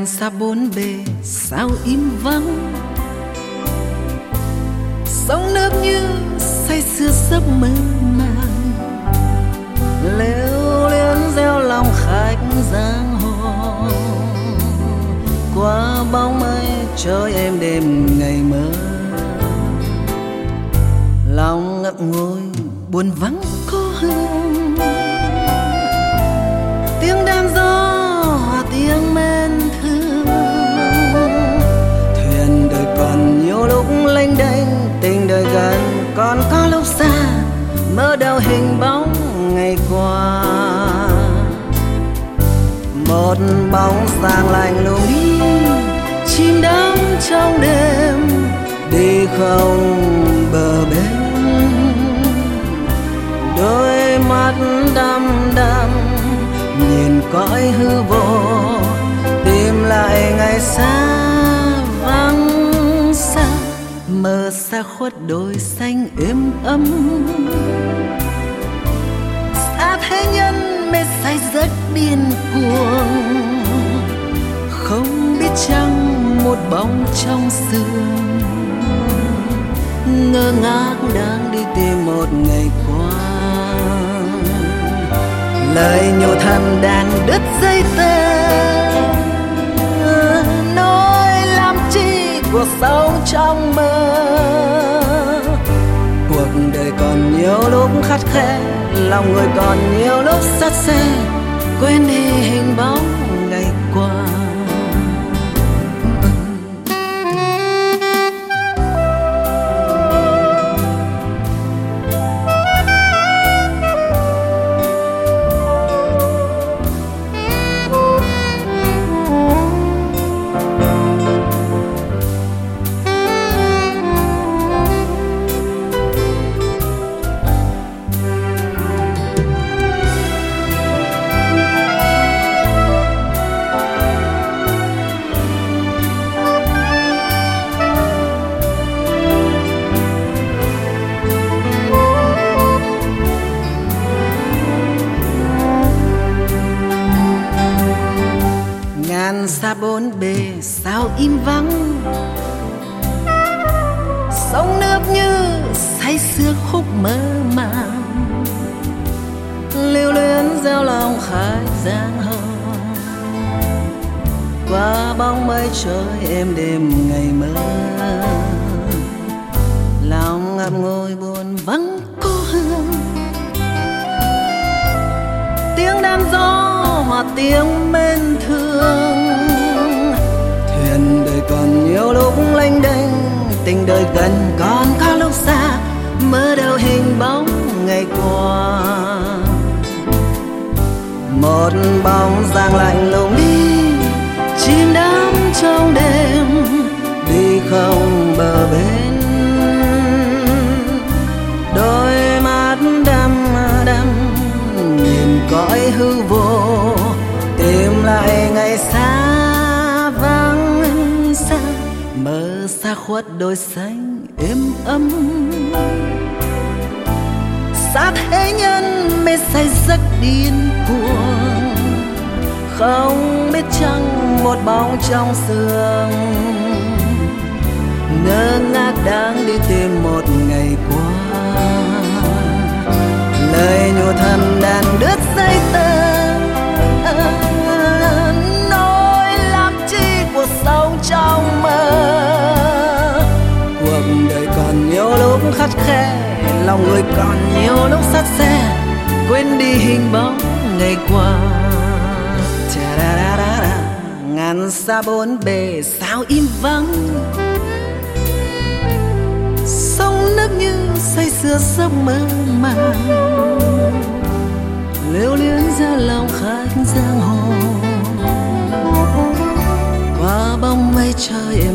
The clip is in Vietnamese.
ngàn xa bốn bề sao im vắng, sông nước như say sưa giấc mơ màng, lưu luyến gieo lòng khách giang hồ qua bóng mây trôi êm đêm ngày mơ. Lòng ngậm ngùi buồn vắng có hương, tiếng đàn gió hòa tiếng mến thương. Thuyền đời còn nhiều lúc lênh đênh, tình đời gần còn có lúc xa, mơ đâu hình bóng ngày qua. Một bóng sáng lạnh lùng đi, chìm đắm trong đêm, đi không bờ bến. Đôi mắt đăm đăm nhìn cõi hư vô, tìm lại ngày xa vắng xa, mơ xa khuất đồi xanh êm ấm. Xa thế nhân mê say rất điên cuồng, không biết chăng một bóng trong sương ngơ ngác đang đi tìm một ngày qua. Lời nhủ thầm đang đứt dây tơ, nói làm chi cuộc sống trong mơ. Cuộc đời còn nhiều lúc khắt khe, lòng người còn nhiều lúc sắt xe, quên đi hình bóng ngày qua. Ngàn xa bốn bề sao im vắng, sông nước như say sưa khúc mơ màng, lưu luyến gieo lòng khách giang hồ qua bóng mây trôi êm đêm ngày mơ. Lòng ngậm ngùi buồn vắng có hương, tiếng đàn gió hòa tiếng mến thương. Thuyền đời còn nhiều lúc lênh đênh, tình đời gần còn có lúc xa, mơ đâu hình bóng ngày qua. Một bóng dáng lạnh lùng đi, chìm đắm trong đêm, đi không bờ bến. Đôi mắt đăm đăm nhìn cõi hư vô, tìm lại ngày xa vắng xa, mơ xa khuất đôi xanh êm ấm. Xa thế nhân mê say giấc điên cuồng, không biết chăng một bóng trong sương ngơ ngác đang đi tìm một ngày qua. Lời nhủ thầm đàn đứt dây tơ, nói làm chi cuộc sống trong mơ. Cuộc đời còn nhiều lúc khắt khe, lòng người còn nhiều lúc sắt xe, quên đi hình bóng ngày qua. Ngàn xa bốn bề sao im vắng, sông nước như say sưa giấc mơ màng, lưu luyến ra lòng khách giang hồ qua bóng mây trời êm